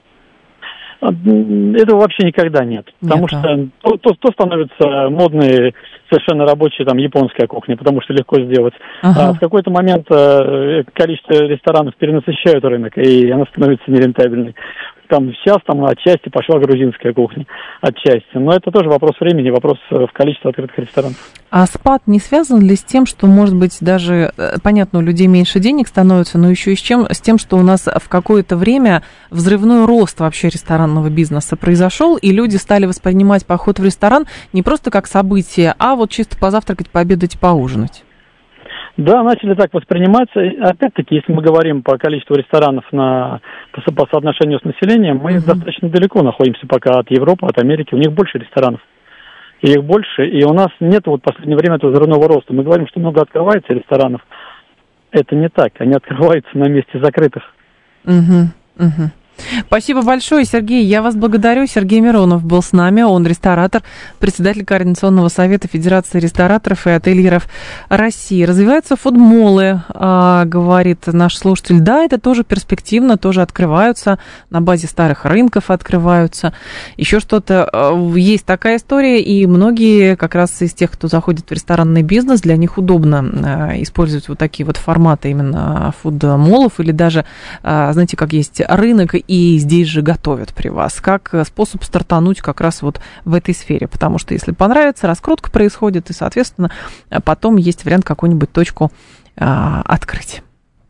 F: Этого вообще никогда нет. Потому нет, что то, то, то становится модной совершенно рабочая там японская кухня, потому что легко сделать. Ага. А в какой-то момент количество ресторанов перенасыщают рынок, и она становится нерентабельной. Там сейчас там отчасти пошла грузинская кухня, отчасти. Но это тоже вопрос времени, вопрос в количестве открытых ресторанов.
B: А спад не связан ли с тем, что, может быть, даже, понятно, у людей меньше денег становится, но еще и с, чем, с тем, что у нас в какое-то время взрывной рост вообще ресторанного бизнеса произошел, и люди стали воспринимать поход в ресторан не просто как событие, а вот чисто позавтракать, пообедать, поужинать?
F: Да, начали так восприниматься. Опять-таки, если мы говорим по количеству ресторанов на, по, по соотношению с населением, мы uh-huh. достаточно далеко находимся пока от Европы, от Америки. У них больше ресторанов. И их больше. И у нас нет вот в последнее время этого взрывного роста. Мы говорим, что много открывается ресторанов. Это не так. Они открываются на месте закрытых.
B: Uh-huh. Uh-huh. Спасибо большое, Сергей. Я вас благодарю. Сергей Миронов был с нами. Он ресторатор, председатель Координационного совета Федерации рестораторов и ательеров России. Развиваются фудмолы, а, говорит наш слушатель. Да, это тоже перспективно, тоже открываются. На базе старых рынков открываются. Еще что-то. Есть такая история, и многие как раз из тех, кто заходит в ресторанный бизнес, для них удобно использовать вот такие вот форматы именно фудмолов, или даже, знаете, как есть рынок, и здесь же готовят при вас, как способ стартануть как раз вот в этой сфере, потому что если понравится, раскрутка происходит, и, соответственно, потом есть вариант какую-нибудь точку а, открыть.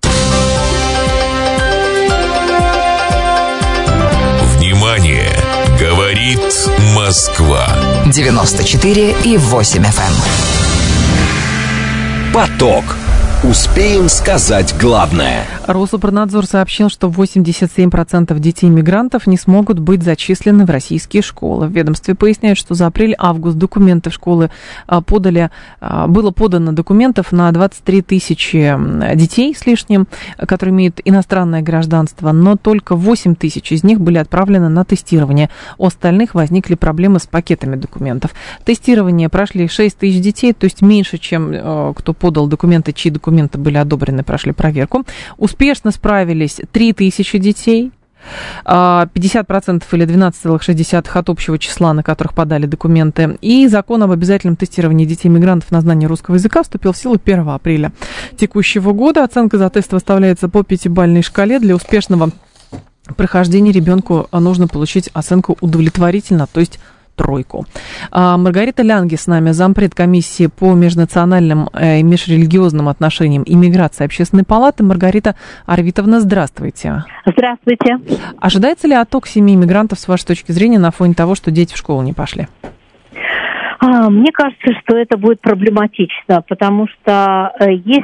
C: Внимание! Говорит Москва.
E: девяносто четыре и восемь эф эм.
A: Поток. Успеем сказать главное.
B: Рособорнадзор сообщил, что восемьдесят семь процентов детей-мигрантов не смогут быть зачислены в российские школы. В ведомстве поясняют, что за апрель-август документы в школы подали, было подано документов на двадцать три тысячи детей с лишним, которые имеют иностранное гражданство, но только восемь тысяч из них были отправлены на тестирование. У остальных возникли проблемы с пакетами документов. Тестирование прошли шесть тысяч детей, то есть меньше, чем кто подал документы, чьи документы документы были одобрены, прошли проверку. Успешно справились три тысячи детей. пятьдесят процентов или двенадцать целых шесть десятых от общего числа, на которых подали документы. И закон об обязательном тестировании детей-мигрантов на знание русского языка вступил в силу первого апреля текущего года. Оценка за тест выставляется по пятибалльной шкале. Для успешного прохождения ребенку нужно получить оценку удовлетворительно, то есть тройку. Маргарита Лянги с нами, зампред комиссии по межнациональным и межрелигиозным отношениям и миграции Общественной палаты. Маргарита Арвитовна, здравствуйте.
G: Здравствуйте.
B: Ожидается ли отток семей мигрантов, с вашей точки зрения, на фоне того, что дети в школу не пошли?
G: Мне кажется, что это будет проблематично, потому что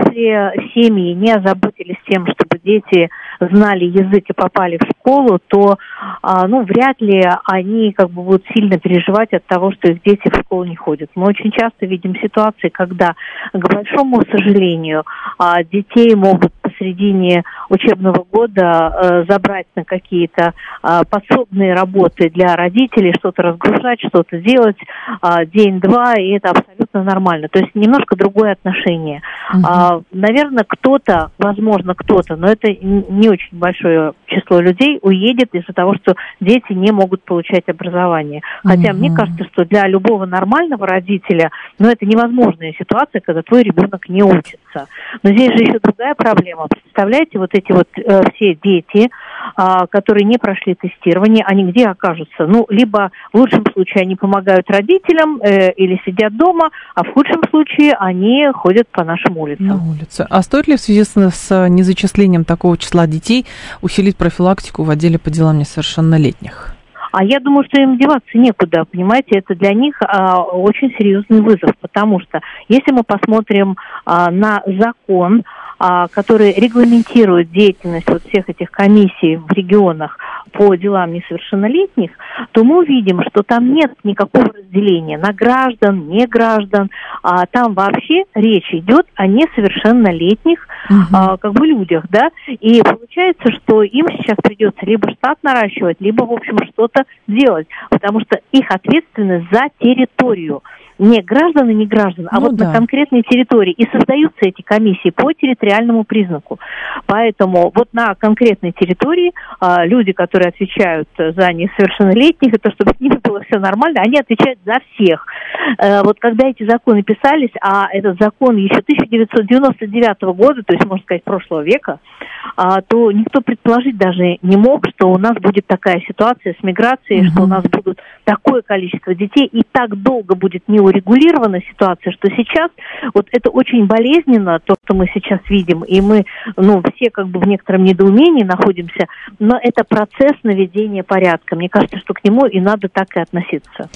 G: если семьи не озаботились тем, чтобы дети знали язык и попали в школу, то, ну, вряд ли они как бы будут сильно переживать от того, что их дети в школу не ходят. Мы очень часто видим ситуации, когда, к большому сожалению, детей могут посредине учебного года забрать на какие-то подсобные работы для родителей, что-то разгружать, что-то делать день-два, и это абсолютно нормально. То есть немножко другое отношение. Uh-huh. Наверное, кто-то, возможно, кто-то, но это не очень большое число людей уедет из-за того, что дети не могут получать образование. Хотя uh-huh. мне кажется, что для любого нормального родителя, ну, это невозможная ситуация, когда твой ребенок не учится. Но здесь же еще другая проблема. Представляете, вот эти вот э, все дети, э, которые не прошли тестирование, они где окажутся? Ну, либо в лучшем случае они помогают родителям э, или сидят дома, а в худшем случае они ходят по нашим улицам.
B: На улице. А стоит ли в связи с, с незачислением такого числа детей усилить профилактику в отделе по делам несовершеннолетних?
G: А я думаю, что им деваться некуда, понимаете, это для них а, очень серьезный вызов, потому что если мы посмотрим а, на закон, а, который регламентирует деятельность вот всех этих комиссий в регионах по делам несовершеннолетних, то мы увидим, что там нет никакого разделения на граждан, не граждан, а там вообще речь идет о несовершеннолетних uh-huh. а, как бы людях, да, и получается, что им сейчас придется либо штат наращивать, либо, в общем, что-то делать, потому что их ответственность за территорию. Не граждан и не граждан, а ну, вот да. на конкретной территории. И создаются эти комиссии по территориальному признаку. Поэтому вот на конкретной территории а, люди, которые отвечают за несовершеннолетних, и то, чтобы с ними было все нормально, они отвечают за всех. А, вот когда эти законы писались, а этот закон еще тысяча девятьсот девяносто девятого года, то есть, можно сказать, прошлого века, а, то никто предположить даже не мог, что у нас будет такая ситуация с миграцией, mm-hmm. что у нас будут такое количество детей, и так долго будет не урегулирована ситуация, что сейчас вот это очень болезненно, то, что мы сейчас видим, и мы, ну, все как бы в некотором недоумении находимся, но это процесс наведения порядка. Мне кажется, что к нему и надо так и относиться.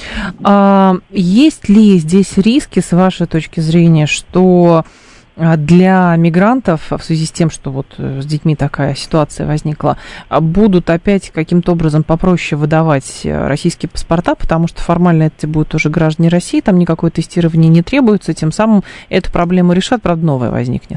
B: А, есть ли здесь риски, с вашей точки зрения, что для мигрантов, в связи с тем, что вот с детьми такая ситуация возникла, будут опять каким-то образом попроще выдавать российские паспорта, потому что формально это будут уже граждане России, там никакое тестирование не требуется, тем самым эту проблему решат, правда, новая возникнет?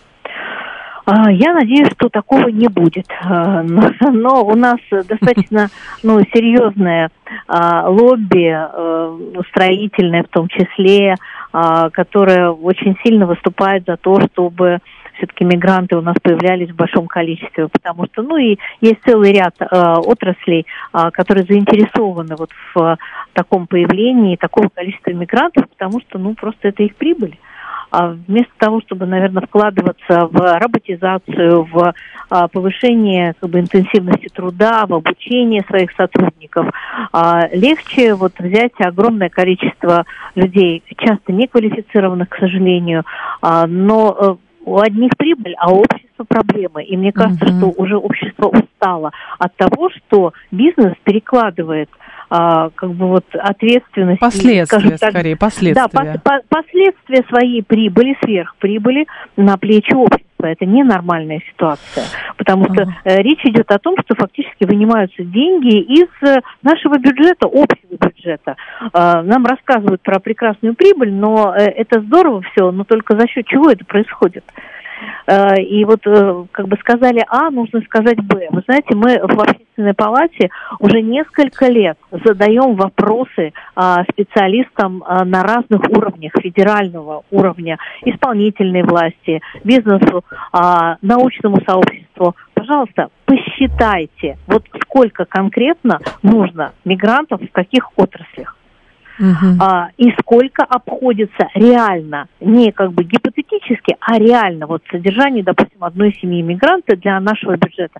G: Я надеюсь, что такого не будет, но у нас достаточно, ну, серьезное лобби, строительное в том числе, которое очень сильно выступает за то, чтобы все-таки мигранты у нас появлялись в большом количестве, потому что, ну, и есть целый ряд отраслей, которые заинтересованы вот в таком появлении такого количества мигрантов, потому что, ну, просто это их прибыль. А вместо того, чтобы, наверное, вкладываться в роботизацию, в а, повышение как бы, интенсивности труда, в обучение своих сотрудников, а, легче вот, взять огромное количество людей, часто неквалифицированных, к сожалению, а, но а, у одних прибыль, а у общества проблемы. И мне кажется, mm-hmm. что уже общество устало от того, что бизнес перекладывает А, как бы вот ответственность.
B: Последствия, так, скорее, последствия.
G: Да, по, по, последствия своей прибыли, сверхприбыли на плечи общества. Это ненормальная ситуация, потому что uh-huh. э, речь идет о том, что фактически вынимаются деньги из э, нашего бюджета, общего бюджета. Э, нам рассказывают про прекрасную прибыль, но э, это здорово все, но только за счет чего это происходит? И вот как бы сказали А, нужно сказать Б. Вы знаете, мы в Общественной палате уже несколько лет задаем вопросы специалистам на разных уровнях, федерального уровня, исполнительной власти, бизнесу, научному сообществу. Пожалуйста, посчитайте, вот сколько конкретно нужно мигрантов в каких отраслях. Uh-huh. А, и сколько обходится реально, не как бы гипотетически, а реально вот содержание, допустим, одной семьи мигранта для нашего бюджета.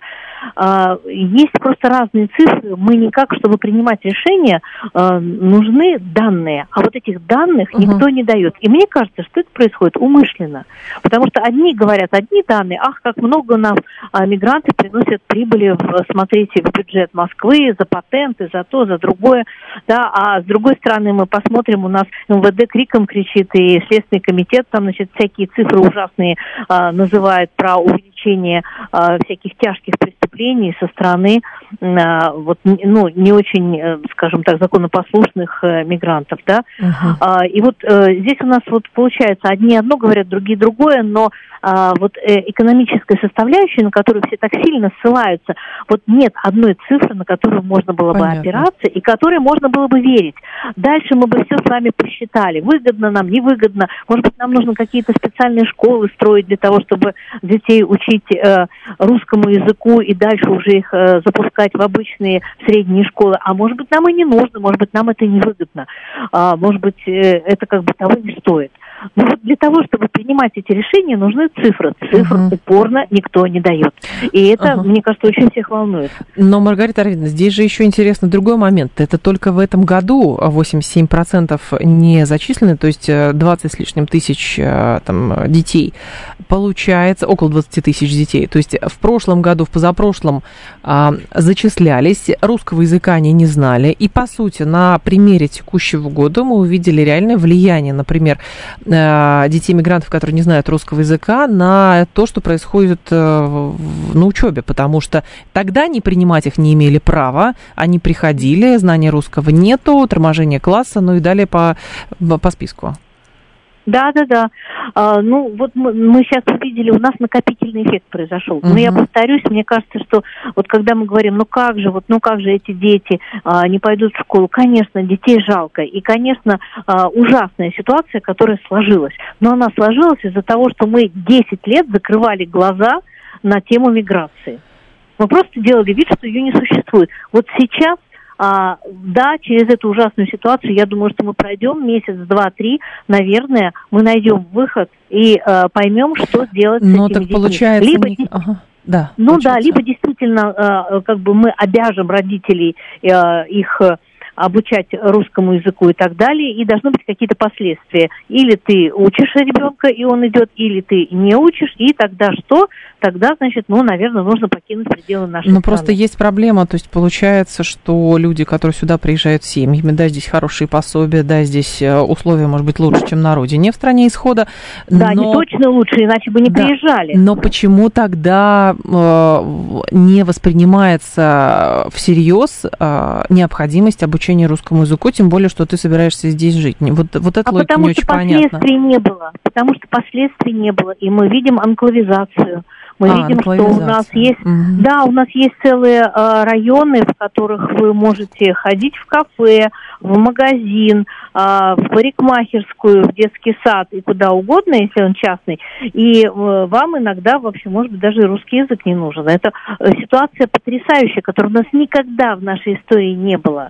G: А, есть просто разные цифры. Мы никак, чтобы принимать решения, а, нужны данные, а вот этих данных uh-huh. никто не дает. И мне кажется, что это происходит умышленно, потому что одни говорят одни данные, ах, как много нам а, мигранты приносят прибыли, в, смотрите, в бюджет Москвы за патенты, за то, за другое, да, а с другой стороны мы посмотрим, у нас эм вэ дэ криком кричит, и Следственный комитет там, значит, всякие цифры ужасные а, называет про увеличение а, всяких тяжких преступлений со стороны а, вот, ну, не очень, скажем так, законопослушных а, мигрантов, да. Uh-huh. А, и вот а, здесь у нас вот получается, одни одно говорят, другие другое, но а, вот э, экономическая составляющая, на которую все так сильно ссылаются, вот нет одной цифры, на которую можно было Понятно. бы опираться и которой можно было бы верить. Дальше мы бы все с вами посчитали. Выгодно нам, невыгодно. Может быть, нам нужно какие-то специальные школы строить для того, чтобы детей учить э, русскому языку и дальше уже их э, запускать в обычные средние школы. А может быть, нам и не нужно, может быть, нам это невыгодно. А, может быть, э, это как бы того не стоит. Но вот для того, чтобы принимать эти решения, нужны цифры. Цифр uh-huh. упорно никто не дает. И это, uh-huh. мне кажется, очень всех волнует.
B: Но, Маргарита Арвидовна, здесь же еще интересный другой момент. Это только в этом году восемьдесят семь процентов не зачислены, то есть двадцать с лишним тысяч там, детей. Получается, около двадцать тысяч детей. То есть в прошлом году, в позапрошлом а, зачислялись, русского языка они не знали. И, по сути, на примере текущего года мы увидели реальное влияние, например, детей-мигрантов, которые не знают русского языка, на то, что происходит на учебе, потому что тогда не принимать их не имели права, они приходили, знания русского нету, торможение класса, ну и далее по, по списку.
G: Да, да, да. А, ну, вот мы, мы сейчас увидели, у нас накопительный эффект произошел. Uh-huh. Но я повторюсь, мне кажется, что вот когда мы говорим, ну как же, вот, ну как же эти дети а, не пойдут в школу, конечно, детей жалко. И, конечно, а, ужасная ситуация, которая сложилась. Но она сложилась из-за того, что мы десять лет закрывали глаза на тему миграции. Мы просто делали вид, что ее не существует. Вот сейчас А, да, через эту ужасную ситуацию, я думаю, что мы пройдем месяц, два, три, наверное, мы найдем выход и а, поймем, что делать с
B: Но
G: этими
B: так
G: детьми.
B: Получается,
G: либо,
B: не... ага. да,
G: ну
B: получается.
G: да, либо действительно, а, как бы мы обяжем родителей а, их обучать русскому языку и так далее, и должны быть какие-то последствия. Или ты учишь ребенка, и он идет, или ты не учишь, и тогда что? Тогда, значит, ну, наверное, нужно покинуть пределы нашей страны.
B: Ну, просто есть проблема, то есть получается, что люди, которые сюда приезжают семьями, да, здесь хорошие пособия, да, здесь условия, может быть, лучше, чем на родине в стране исхода.
G: Да,
B: но...
G: не точно лучше, иначе бы не да. приезжали.
B: Но почему тогда э, не воспринимается всерьез э, необходимость обучения русскому языку, тем более, что ты собираешься здесь жить? Вот, вот это
G: а
B: логика не очень понятна.
G: Потому что последствий не было. Потому что последствий не было. И мы видим анклавизацию. Мы а, видим, что у нас есть, угу. да, у нас есть целые э, районы, в которых вы можете ходить в кафе, в магазин, э, в парикмахерскую, в детский сад и куда угодно, если он частный. И э, вам иногда, вообще, может быть, даже русский язык не нужен. Это э, ситуация потрясающая, которой у нас никогда в нашей истории не было.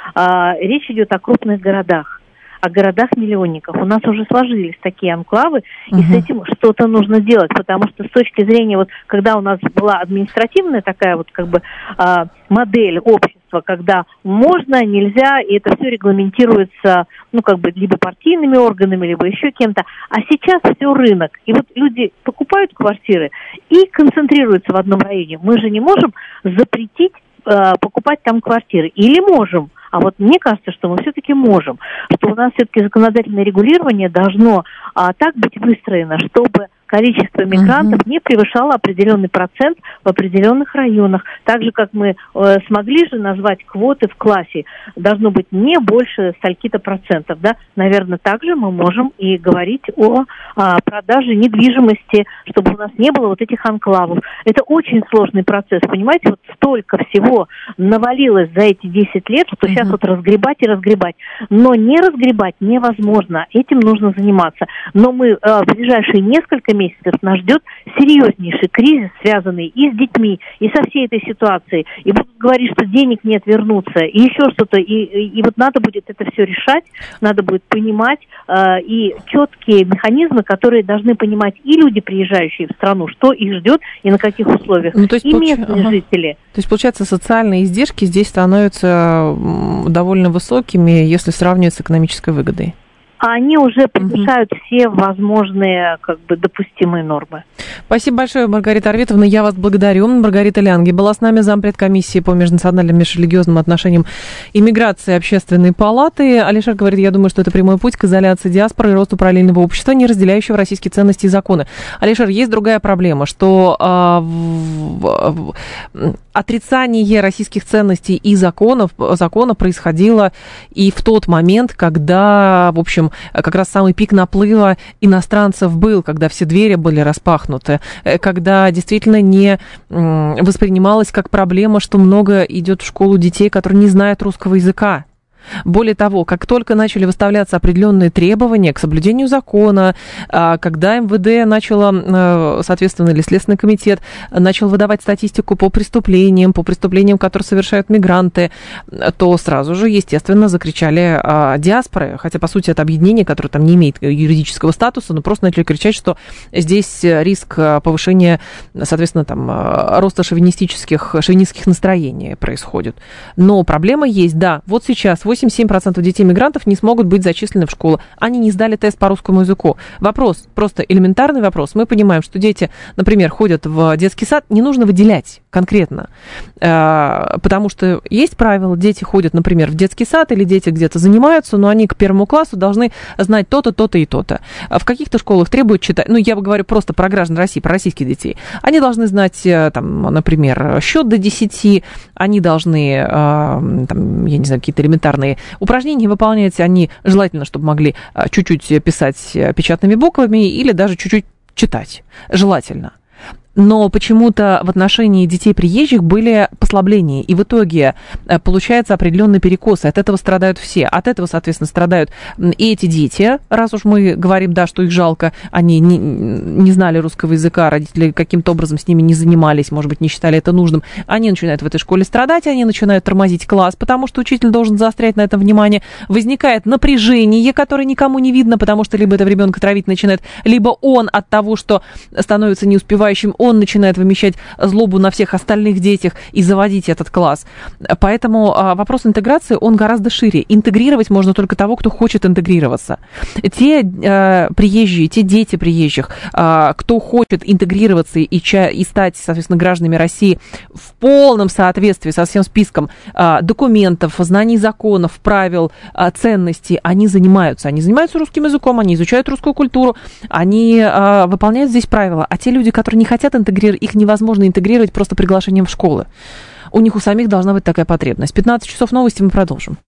G: Э, речь идет о крупных городах. О городах-миллионниках. У нас уже сложились такие анклавы, uh-huh. и с этим что-то нужно делать, потому что с точки зрения, вот, когда у нас была административная такая вот как бы а, модель общества, когда можно, нельзя, и это все регламентируется, ну, как бы, либо партийными органами, либо еще кем-то, а сейчас все рынок, и вот люди покупают квартиры и концентрируются в одном районе. Мы же не можем запретить а, покупать там квартиры, или можем? А вот мне кажется, что мы все-таки можем, что у нас все-таки законодательное регулирование должно а, так быть выстроено, чтобы количество мигрантов uh-huh. не превышало определенный процент в определенных районах. Так же, как мы э, смогли же назвать квоты в классе, должно быть не больше стольки-то процентов, да, наверное, также мы можем и говорить о а, продаже недвижимости, чтобы у нас не было вот этих анклавов. Это очень сложный процесс, понимаете, вот столько всего навалилось за эти десять лет, что uh-huh. сейчас вот разгребать и разгребать. Но не разгребать невозможно, этим нужно заниматься. Но мы а, в ближайшие несколько месяцев нас ждет серьезнейший кризис, связанный и с детьми, и со всей этой ситуацией. И будут говорить, что денег нет вернуться, и еще что-то. И, и, и вот надо будет это все решать, надо будет понимать, э, и четкие механизмы, которые должны понимать и люди, приезжающие в страну, что их ждет и на каких условиях, ну, то есть, и получ... местные ага. жители.
B: То есть, получается, социальные издержки здесь становятся довольно высокими, если сравнивать с экономической выгодой.
G: Они уже превышают угу. все возможные, как бы, допустимые нормы.
B: Спасибо большое, Маргарита Арветовна. Я вас благодарю. Маргарита Лянги была с нами, зампред комиссии по межнациональным межрелигиозным отношениям и миграции Общественной палаты. Алишер говорит, я думаю, что это прямой путь к изоляции диаспоры и росту параллельного общества, не разделяющего российские ценности и законы. Алишер, есть другая проблема, что э, в, в, отрицание российских ценностей и законов, закона происходило и в тот момент, когда, в общем, как раз самый пик наплыва иностранцев был, когда все двери были распахнуты, когда действительно не воспринималось как проблема, что много идет в школу детей, которые не знают русского языка. Более того, как только начали выставляться определенные требования к соблюдению закона, когда эм вэ дэ начало, соответственно, или Следственный комитет начал выдавать статистику по преступлениям, по преступлениям, которые совершают мигранты, то сразу же, естественно, закричали диаспоры. Хотя, по сути, это объединение, которое там не имеет юридического статуса, но просто начали кричать, что здесь риск повышения, соответственно, там, роста шовинистических, шовинистских настроений происходит. Но проблема есть, да, вот сейчас восемь-семь процентов детей-мигрантов не смогут быть зачислены в школу. Они не сдали тест по русскому языку. Вопрос, просто элементарный вопрос. Мы понимаем, что дети, например, ходят в детский сад, не нужно выделять конкретно. Потому что есть правило, дети ходят, например, в детский сад или дети где-то занимаются, но они к первому классу должны знать то-то, то-то и то-то. В каких-то школах требуют читать, ну, я говорю просто про граждан России, про российских детей. Они должны знать, там, например, счет до десяти, они должны, там, я не знаю, какие-то элементарные упражнения выполнять, они желательно, чтобы могли чуть-чуть писать печатными буквами или даже чуть-чуть читать. Желательно. Но почему-то в отношении детей приезжих были послабления, и в итоге получается определенный перекос, и от этого страдают все. От этого, соответственно, страдают и эти дети, раз уж мы говорим, да, что их жалко, они не, не знали русского языка, родители каким-то образом с ними не занимались, может быть, не считали это нужным. Они начинают в этой школе страдать, они начинают тормозить класс, потому что учитель должен заострять на этом внимание. Возникает напряжение, которое никому не видно, потому что либо этого ребенка травить начинает, либо он от того, что становится неуспевающим, он начинает вымещать злобу на всех остальных детях и заводить этот класс. Поэтому а, вопрос интеграции, он гораздо шире. Интегрировать можно только того, кто хочет интегрироваться. Те а, приезжие, те дети приезжих, а, кто хочет интегрироваться и, ча- и стать, соответственно, гражданами России в полном соответствии со всем списком а, документов, знаний законов, правил, а, ценностей, они занимаются. Они занимаются русским языком, они изучают русскую культуру, они а, выполняют здесь правила. А те люди, которые не хотят интегрировать, их невозможно интегрировать просто приглашением в школы. У них у самих должна быть такая потребность. пятнадцать часов новости, мы продолжим.